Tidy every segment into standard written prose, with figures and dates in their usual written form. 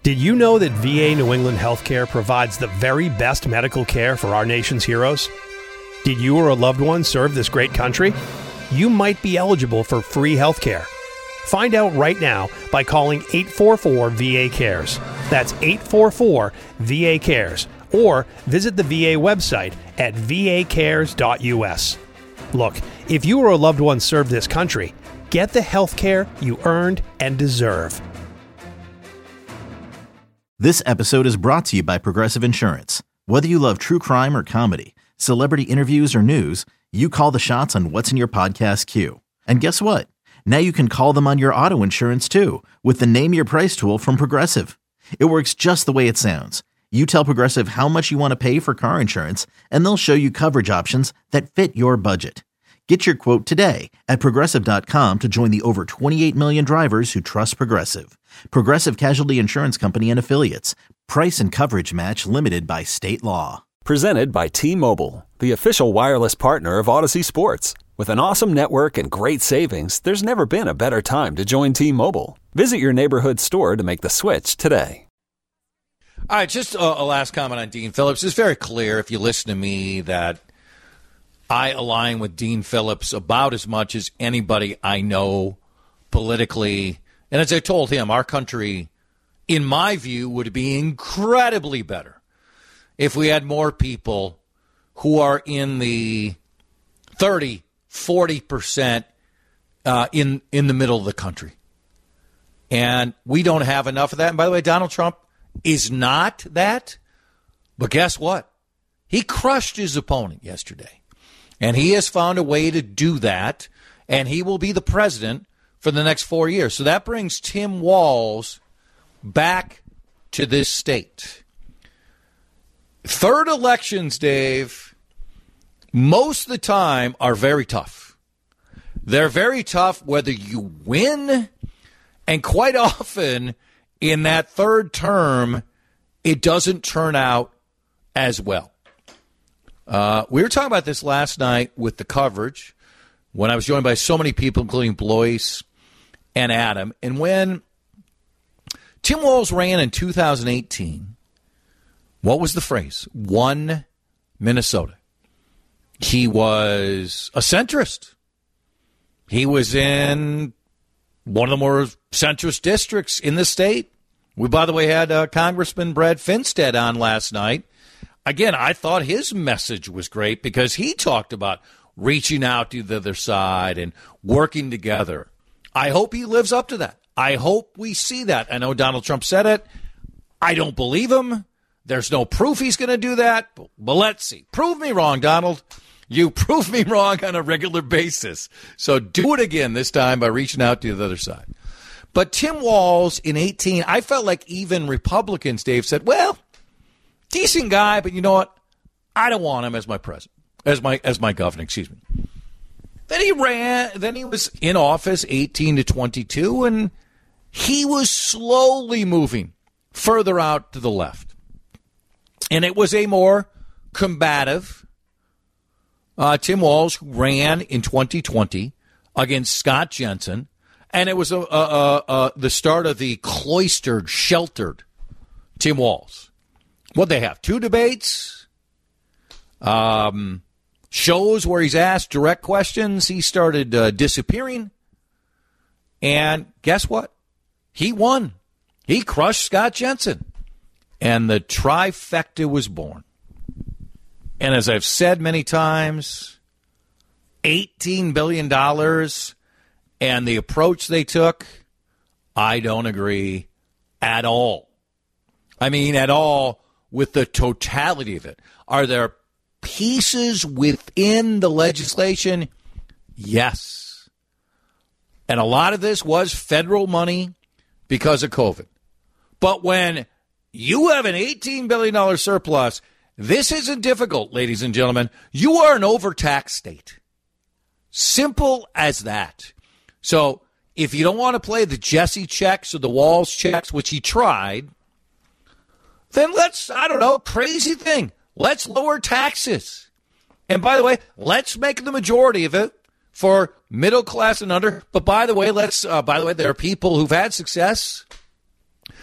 Did you know that VA New England Healthcare provides the very best medical care for our nation's heroes? Did you or a loved one serve this great country? You might be eligible for free healthcare. Find out right now by calling 844-VA-CARES. That's 844-VA-CARES. Or visit the VA website at vacares.us. Look, if you or a loved one served this country, get the health care you earned and deserve. This episode is brought to you by Progressive Insurance. Whether you love true crime or comedy, celebrity interviews or news, you call the shots on what's in your podcast queue. And guess what? Now you can call them on your auto insurance too with the Name Your Price tool from Progressive. It works just the way it sounds. You tell Progressive how much you want to pay for car insurance, and they'll show you coverage options that fit your budget. Get your quote today at Progressive.com to join the over 28 million drivers who trust Progressive. Progressive Casualty Insurance Company and Affiliates. Price and coverage match limited by state law. Presented by T-Mobile, the official wireless partner of Odyssey Sports. With an awesome network and great savings, there's never been a better time to join T-Mobile. Visit your neighborhood store to make the switch today. All right, just a last comment on Dean Phillips. It's very clear, if you listen to me, that I align with Dean Phillips about as much as anybody I know politically. And as I told him, our country, in my view, would be incredibly better if we had more people who are in the 30, 40% in the middle of the country. And we don't have enough of that. And by the way, Donald Trump is not that. But guess what? He crushed his opponent yesterday. And he has found a way to do that. And he will be the president for the next 4 years. So that brings Tim Walz back to this state. Third elections, Dave, most of the time are very tough. They're very tough whether you win, and quite often in that third term, it doesn't turn out as well. We were talking about this last night with the coverage when I was joined by so many people, including Blois and Adam. And when Tim Walz ran in 2018, what was the phrase? One Minnesota. He was a centrist. He was in one of the more centrist districts in the state. We, by the way, had Congressman Brad Finstad on last night. Again, I thought his message was great because he talked about reaching out to the other side and working together. I hope he lives up to that. I hope we see that. I know Donald Trump said it. I don't believe him. There's no proof he's going to do that. But let's see. Prove me wrong, Donald. You prove me wrong on a regular basis. So do it again this time by reaching out to the other side. But Tim Walz in 18, I felt like even Republicans, Dave, said, well, decent guy, but you know what? I don't want him as my president, as my governor, excuse me. Then he was in office 18 to 22, and he was slowly moving further out to the left. And it was a more combative Tim Walz who ran in 2020 against Scott Jensen, and it was the start of the cloistered, sheltered Tim Walz. What'd they have? 2 debates? Shows where he's asked direct questions. He started disappearing. And guess what? He won. He crushed Scott Jensen. And the trifecta was born. And as I've said many times, $18 billion and the approach they took, I don't agree at all. I mean, at all with the totality of it. Are there pieces within the legislation? Yes. And a lot of this was federal money because of COVID. But when you have an $18 billion surplus, this isn't difficult, ladies and gentlemen. You are an overtaxed state. Simple as that. So if you don't want to play the Jesse checks or the Walz checks, which he tried, then let's, crazy thing. Let's lower taxes. And by the way, let's make the majority of it for middle class and under. But by the way, there are people who've had success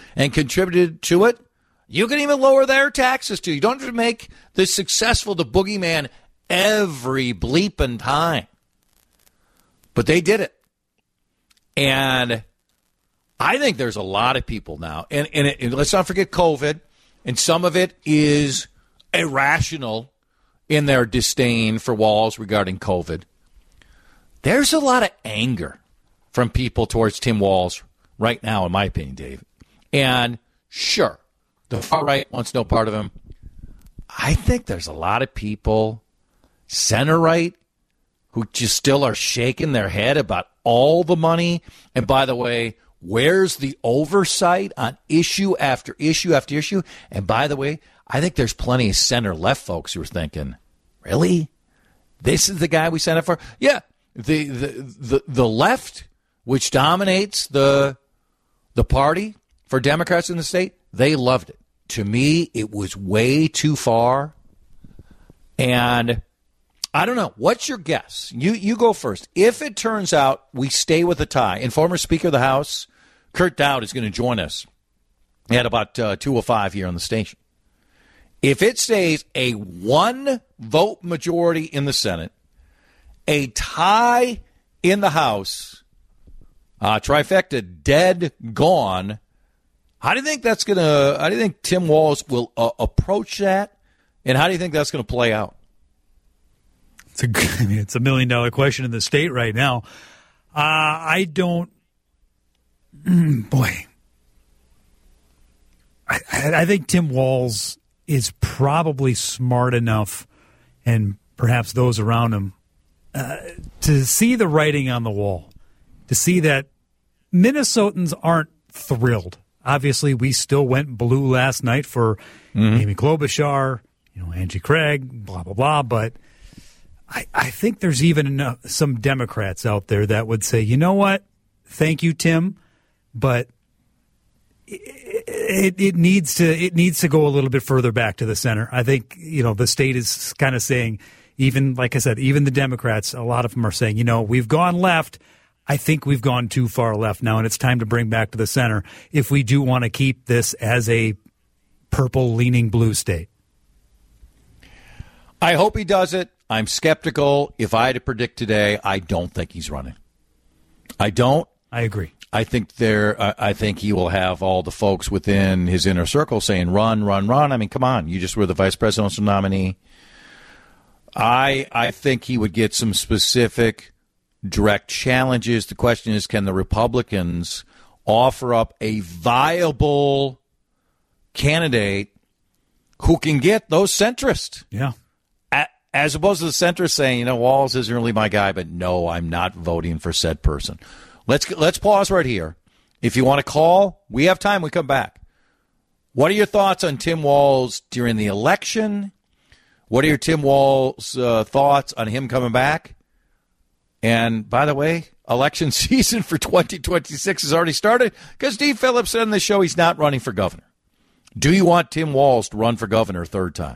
and contributed to it, you can even lower their taxes too. You don't have to make the successful the boogeyman every bleeping time. But they did it. And I think there's a lot of people now, and let's not forget COVID, and some of it is irrational in their disdain for Walz regarding COVID. There's a lot of anger from people towards Tim Walz right now, in my opinion, Dave. And sure, the far right wants no part of him. I think there's a lot of people, center right, who just still are shaking their head about all the money. And by the way, where's the oversight on issue after issue after issue? And by the way, I think there's plenty of center-left folks who are thinking, really? This is the guy we sent it for? Yeah, the left, which dominates the party for Democrats in the state, they loved it. To me, it was way too far. And I don't know. What's your guess? You go first. If it turns out we stay with a tie, and former Speaker of the House, Kurt Dowd, is going to join us at about 2:05 here on the station. If it stays a one-vote majority in the Senate, a tie in the House, trifecta dead, gone, how do you think that's going to? How do you think Tim Walz will approach that, and how do you think that's going to play out? It's $1 million question in the state right now. I don't. Boy, I think Tim Walz is probably smart enough, and perhaps those around him, to see the writing on the wall, to see that Minnesotans aren't thrilled. Obviously, we still went blue last night for Amy Klobuchar, Angie Craig, blah, blah, blah. But I think there's even some Democrats out there that would say, you know what, thank you, Tim, but it needs to go a little bit further back to the center. I think, the state is kind of saying, even, like I said, even the Democrats, a lot of them are saying, we've gone left. I think we've gone too far left now, and it's time to bring back to the center if we do want to keep this as a purple-leaning blue state. I hope he does it. I'm skeptical. If I had to predict today, I don't think he's running. I don't. I agree. I think he will have all the folks within his inner circle saying, run, run, run. I mean, come on. You just were the vice presidential nominee. I think he would get some specific direct challenges. The question is, can the Republicans offer up a viable candidate who can get those centrists? Yeah. As opposed to the centrists saying, Walz isn't really my guy, but no, I'm not voting for said person. Let's pause right here. If you want to call, we have time. We come back. What are your thoughts on Tim Walz during the election? What are your Tim Walz thoughts on him coming back? And by the way, election season for 2026 has already started because Dean Phillips said on the show he's not running for governor. Do you want Tim Walz to run for governor a third time?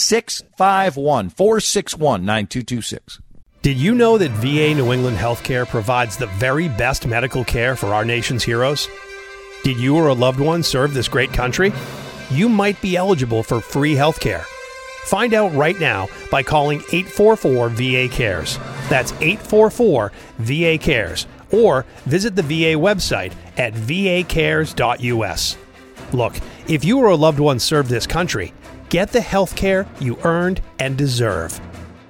651-461-9226. Did you know that VA New England Healthcare provides the very best medical care for our nation's heroes? Did you or a loved one serve this great country? You might be eligible for free healthcare. Find out right now by calling 844-VA-CARES. That's 844-VA-CARES. Or visit the VA website at vacares.us. Look, if you or a loved one served this country, get the health care you earned and deserve.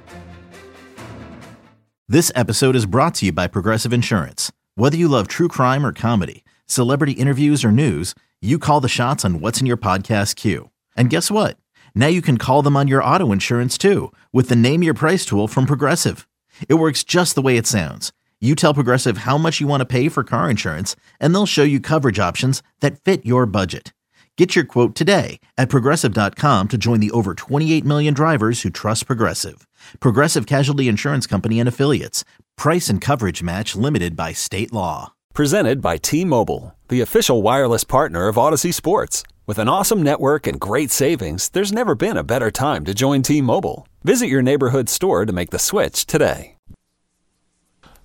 This episode is brought to you by Progressive Insurance. Whether you love true crime or comedy, celebrity interviews or news, you call the shots on what's in your podcast queue. And guess what? Now you can call them on your auto insurance too with the Name Your Price tool from Progressive. It works just the way it sounds. You tell Progressive how much you want to pay for car insurance, and they'll show you coverage options that fit your budget. Get your quote today at Progressive.com to join the over 28 million drivers who trust Progressive. Progressive Casualty Insurance Company and Affiliates. Price and coverage match limited by state law. Presented by T-Mobile, the official wireless partner of Odyssey Sports. With an awesome network and great savings, there's never been a better time to join T-Mobile. Visit your neighborhood store to make the switch today.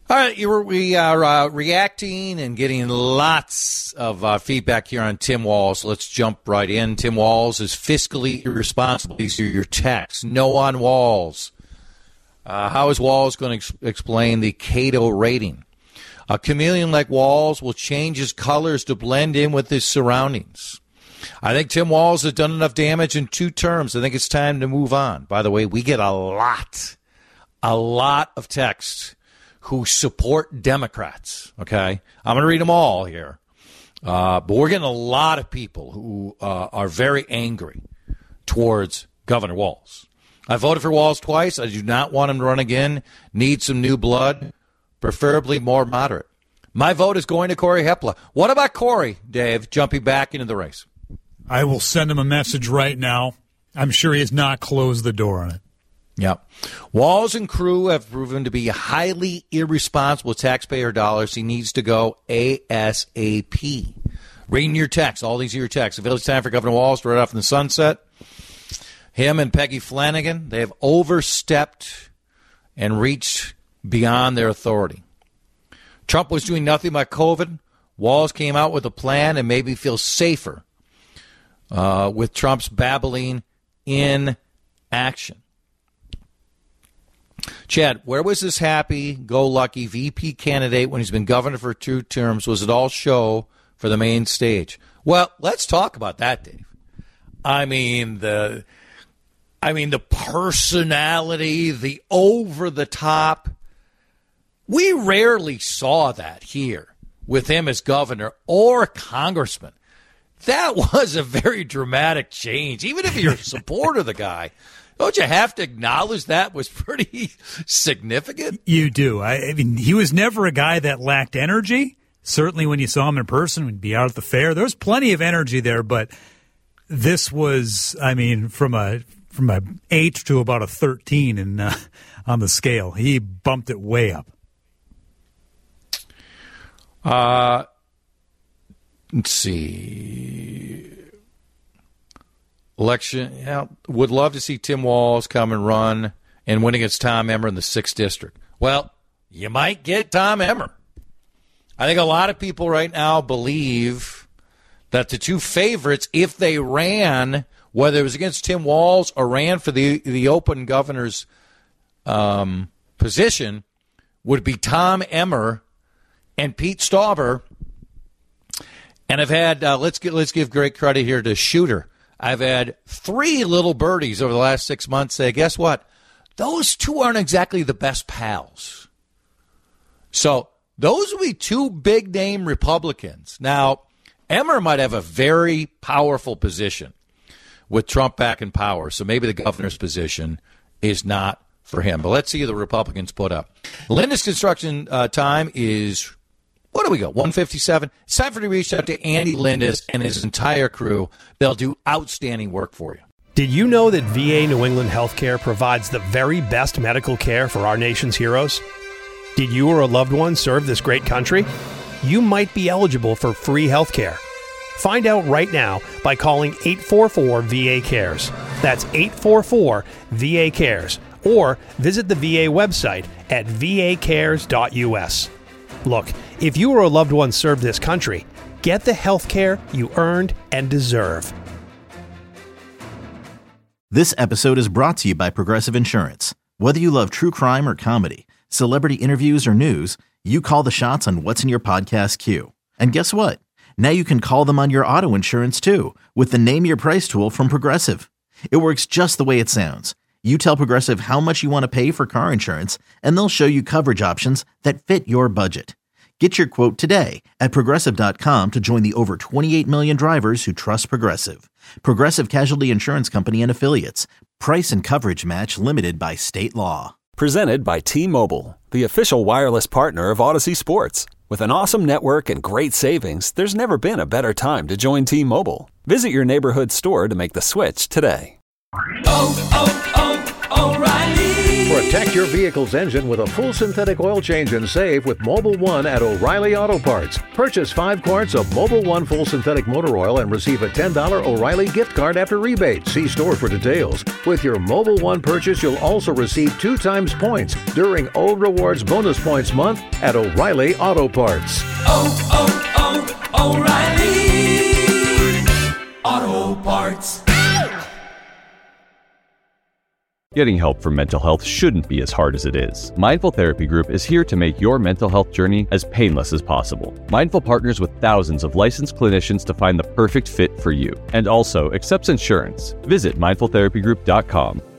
All right, we are reacting and getting lots of feedback here on Tim Walz. Let's jump right in. Tim Walz is fiscally irresponsible. These are your texts. No on Walz. How is Walz going to explain the Cato rating? A chameleon like Walz will change his colors to blend in with his surroundings. I think Tim Walz has done enough damage in 2 terms. I think it's time to move on. By the way, we get a lot of texts who support Democrats, okay? I'm going to read them all here. But we're getting a lot of people who are very angry towards Governor Walz. I voted for Walz twice. I do not want him to run again. Need some new blood, preferably more moderate. My vote is going to Corey Hepla. What about Corey, Dave, jumping back into the race? I will send him a message right now. I'm sure he has not closed the door on it. Yeah. Walz and crew have proven to be highly irresponsible with taxpayer dollars. He needs to go ASAP. Reading your text, all these are your texts. If it's time for Governor Walz to ride off in the sunset, him and Peggy Flanagan, they have overstepped and reached beyond their authority. Trump was doing nothing about COVID. Walz came out with a plan and made me feel safer with Trump's babbling in action. Chad, where was this happy-go-lucky VP candidate when he's been governor for 2 terms? Was it all show for the main stage? Well, let's talk about that, Dave. I mean the personality, the over-the-top. We rarely saw that here with him as governor or congressman. That was a very dramatic change. Even if you're a supporter of the guy, don't you have to acknowledge that was pretty significant? You do. I mean, he was never a guy that lacked energy. Certainly when you saw him in person, we'd be out at the fair. There was plenty of energy there, but this was, I mean, from a 8 to about a 13 on the scale. He bumped it way up. Let's see. Election, yeah, would love to see Tim Walz come and run and win against Tom Emmer in the 6th District. Well, you might get Tom Emmer. I think a lot of people right now believe that the 2 favorites, if they ran, whether it was against Tim Walz or ran for the open governor's position, would be Tom Emmer and Pete Stauber. And I've had, let's give great credit here to Shooter. I've had 3 little birdies over the last 6 months say, guess what? Those 2 aren't exactly the best pals. So those would be 2 big-name Republicans. Now, Emmer might have a very powerful position with Trump back in power, so maybe the governor's position is not for him. But let's see who the Republicans put up. Linda's construction time is, what do we go, 1:57? It's time for you to reach out to Andy Lindis and his entire crew. They'll do outstanding work for you. Did you know that VA New England Healthcare provides the very best medical care for our nation's heroes? Did you or a loved one serve this great country? You might be eligible for free healthcare. Find out right now by calling 844-VA-CARES. That's 844-VA-CARES. Or visit the VA website at vacares.us. Look, if you or a loved one served this country, get the health care you earned and deserve. This episode is brought to you by Progressive Insurance. Whether you love true crime or comedy, celebrity interviews or news, you call the shots on what's in your podcast queue. And guess what? Now you can call them on your auto insurance too with the Name Your Price tool from Progressive. It works just the way it sounds. You tell Progressive how much you want to pay for car insurance, and they'll show you coverage options that fit your budget. Get your quote today at Progressive.com to join the over 28 million drivers who trust Progressive. Progressive Casualty Insurance Company and Affiliates. Price and coverage match limited by state law. Presented by T-Mobile, the official wireless partner of Odyssey Sports. With an awesome network and great savings, there's never been a better time to join T-Mobile. Visit your neighborhood store to make the switch today. O'Reilly Protect your vehicle's engine with a full synthetic oil change and save with Mobil 1 at O'Reilly Auto Parts. Purchase 5 quarts of Mobil 1 full synthetic motor oil and receive a $10 O'Reilly gift card after rebate. See store for details. With your Mobil 1 purchase, you'll also receive 2 times points during O Rewards Bonus Points Month at O'Reilly Auto Parts. O'Reilly Auto Parts. Getting help for mental health shouldn't be as hard as it is. Mindful Therapy Group is here to make your mental health journey as painless as possible. Mindful partners with thousands of licensed clinicians to find the perfect fit for you, and also accepts insurance. Visit mindfultherapygroup.com.